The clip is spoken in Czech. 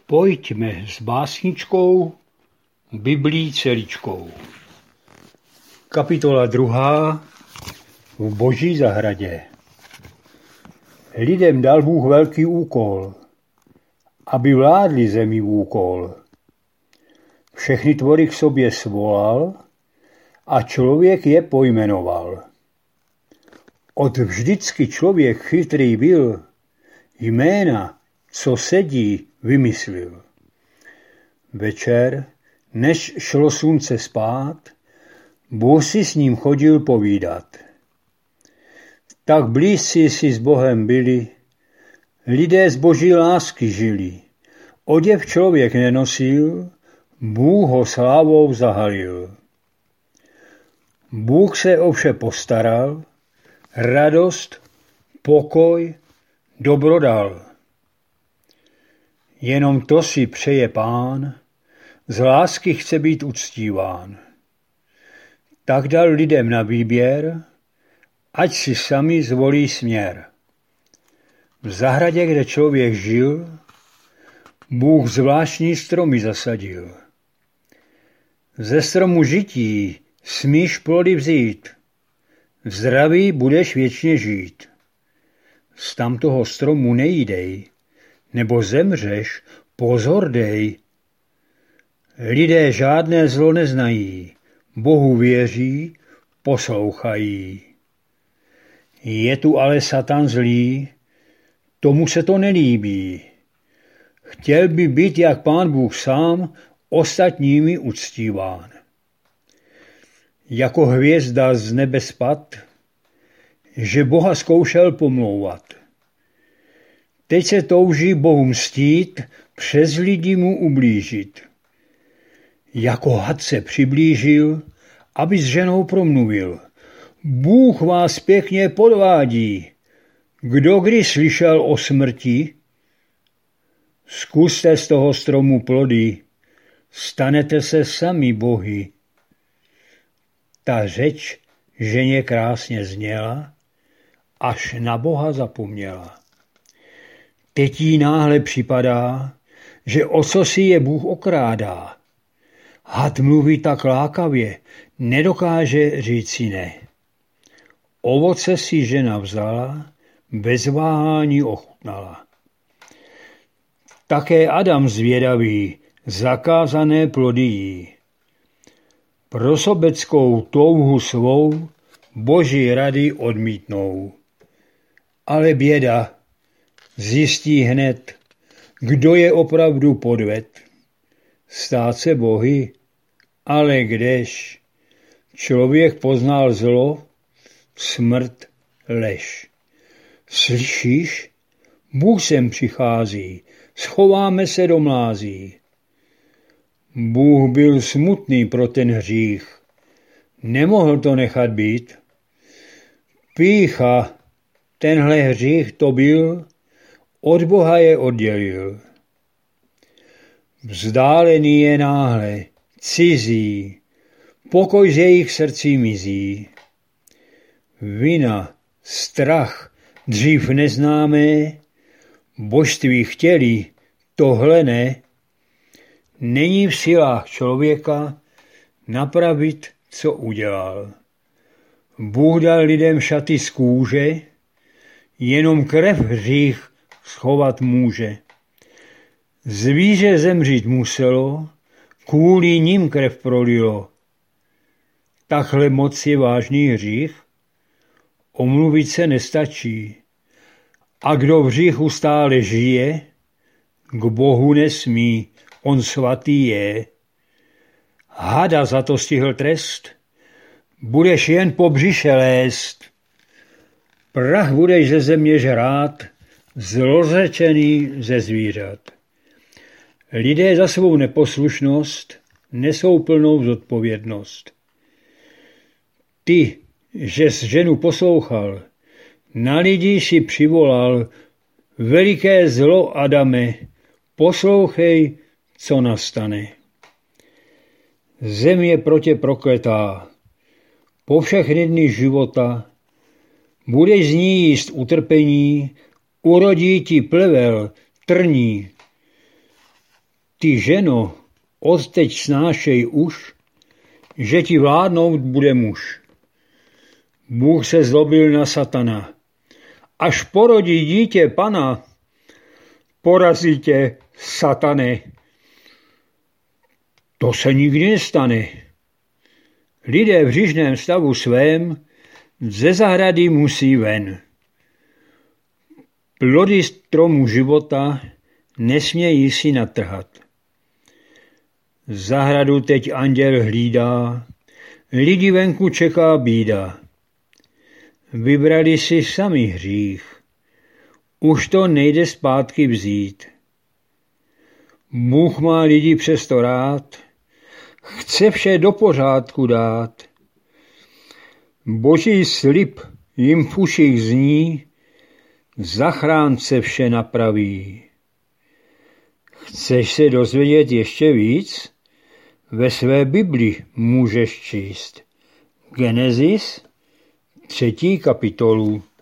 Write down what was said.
Pojďme s básničkou Biblí celičkou. Kapitola 2. V Boží zahradě. Lidem dal Bůh velký úkol, aby vládli zemi úkol. Všechny tvory k sobě svolal a člověk je pojmenoval. Od vždycky člověk chytrý byl, jména, co sedí, vymyslil. Večer, než šlo slunce spát, Bůh si s ním chodil povídat. Tak blízcí si s Bohem byli, lidé z Boží lásky žili. Oděv člověk nenosil, Bůh ho slávou zahalil. Bůh se o vše postaral, radost, pokoj, dobro dal. Jenom to si přeje Pán, z lásky chce být uctíván. Tak dal lidem na výběr, ať si sami zvolí směr. V zahradě, kde člověk žil, Bůh zvláštní stromy zasadil. Ze stromu žití smíš plody vzít, v zdraví budeš věčně žít. Z tamtoho stromu nejídej, nebo zemřeš, pozor dej. Lidé žádné zlo neznají, Bohu věří, poslouchají. Je tu ale Satan zlý, tomu se to nelíbí. Chtěl by být jak Pán Bůh sám, ostatními uctíván. Jako hvězda z nebe spad, že Boha zkoušel pomlouvat. Teď se touží Bohu mstít, přes lidi mu ublížit. Jako had se přiblížil, aby s ženou promluvil. Bůh vás pěkně podvádí. Kdo kdy slyšel o smrti? Zkuste z toho stromu plody, stanete se sami bohy. Ta řeč ženě krásně zněla, až na Boha zapomněla. Teď jí náhle připadá, že o co si je Bůh okrádá. Had mluví tak lákavě, nedokáže říci ne. Ovoce si žena vzala, bez váhání ochutnala. Také Adam zvědavý, zakázané plody jí. Pro sobeckou touhu svou Boží rady odmítnou. Ale běda, zjistí hned, kdo je opravdu podved. Stát se bohy, ale kdež člověk poznal zlo, smrt, lež. Slyšíš? Bůh sem přichází, schováme se do mlází. Bůh byl smutný pro ten hřích, nemohl to nechat být. Pýcha, tenhle hřích to byl, od Boha je oddělil. Vzdálený je náhle, cizí, pokoj z jejich srdcí mizí. Vina, strach, dřív neznámé, božství chtěli, tohle ne. Není v silách člověka napravit, co udělal. Bůh dal lidem šaty z kůže, jenom krev hřích schovat může. Zvíře zemřít muselo, kvůli nim krev prolilo. Takhle moc je vážný hřích, omluvit se nestačí. A kdo v hříchu stále žije, k Bohu nesmí, on svatý je. Hada za to stihl trest, budeš jen po břiše lézt. Prach budeš ze země žrát, zlořečený ze zvířat. Lidé za svou neposlušnost nesou plnou zodpovědnost. Ty, že s ženu poslouchal, na lidi si přivolal veliké zlo, Adame, poslouchej, co nastane. Zem je pro tě prokletá, po všechny dny života, budeš z ní jíst utrpení, urodí ti plevel, trní. Ty ženo, odteď snášej už, že ti vládnout bude muž. Bůh se zlobil na Satana. Až porodí dítě Pana, porazí tě, Satane. To se nikdy nestane. Lidé v hříšném stavu svém ze zahrady musí ven. Plody stromu života nesmějí si natrhat. Zahradu teď anděl hlídá, lidi venku čeká bída. Vybrali si sami hřích, už to nejde zpátky vzít. Bůh má lidi přesto rád, chce vše do pořádku dát. Boží slib jim v uších zní, zachránce vše napraví. Chceš se dozvědět ještě víc? Ve své Bibli můžeš číst Genesis 3. kapitolu.